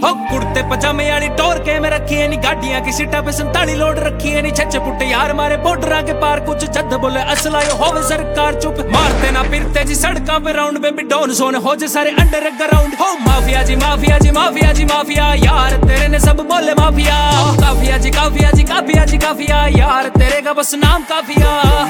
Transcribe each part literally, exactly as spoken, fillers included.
हो कुर्ते पजामे वाली टोर के में रखी है नी गाड़ियां की सीटा पे संताली लोड रखी है नी छच्चे पुट्टे यार मारे बॉर्डर के पार कुछ जद बोले असला यो होवे सरकार चुप मारते ना फिरते जी सड़कों पे राउंड में भी डॉन सोन हो जे सारे अंडर ग्राउंड हो माफिया जी माफिया जी माफिया जी माफिया यार तेरे ने सब बोले माफिया काफिया जी काफिया जी काफिया जी काफिया यार तेरे का बस नाम काफिया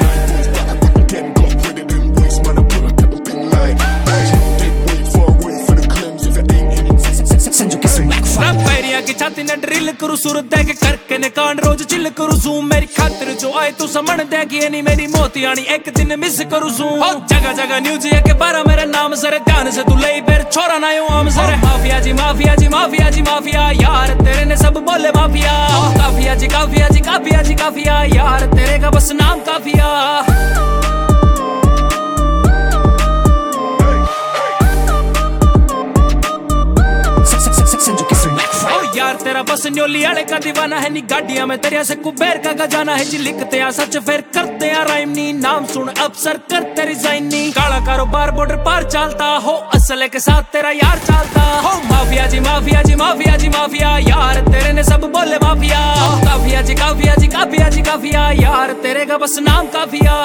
की छाती ने ड्रिल करू सूरत दे के करके ने कांड रोज चिल करू जूम मेरी खातिर जो आए तू समझ दे कि नहीं मेरी मोती आनी एक दिन मिस करू जूम हो जगह जगह न्यूज है के बारा मेरा नाम सर ध्यान से तू ले फिर छोरा ना यूं आम सर माफिया जी माफिया जी माफिया जी माफिया यार तेरे ने सब बोले माफिया काफिया जी काफिया जी काफिया जी काफिया यार तेरे का बस नाम काफिया यार तेरा बस न्योली आले का दीवाना है नी गाड़ियां में तेरिया से कुबेर का खजाना है जी लिखते आ सच फिर करते आ राइम नी नाम सुन अफसर करते रिजाइन नी काला कारोबार बॉर्डर पार चलता हो असले के साथ तेरा यार चलता हो माफिया जी माफिया जी माफिया जी माफिया यार तेरे ने सब बोले माफिया काफिया जी काफिया जी काफिया जी काफिया यार तेरे का बस नाम काफिया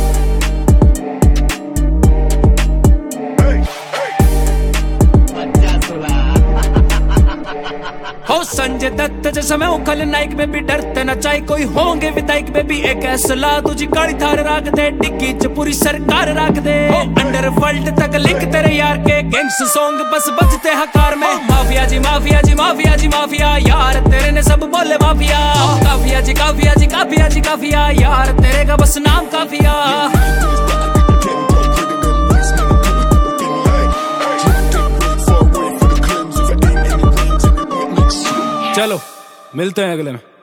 हो संजय दत्त जैसा मैं हूँ खलनायक में भी डरते न चाहे कोई होंगे विधायक में भी एक असला तुझी गाड़ी थार रख दे डिग्गी च पूरी सरकार रख दे हो अंडर वर्ल्ड तक लिख तेरे यार के गैंग्स सॉन्ग बस बजते हकार में माफिया जी माफिया जी माफिया जी माफिया यार तेरे ने सब बोले माफिया काफिया जी काफिया जी काफिया जी काफिया यार तेरे का बस नाम काफिया चलो मिलते हैं अगले में।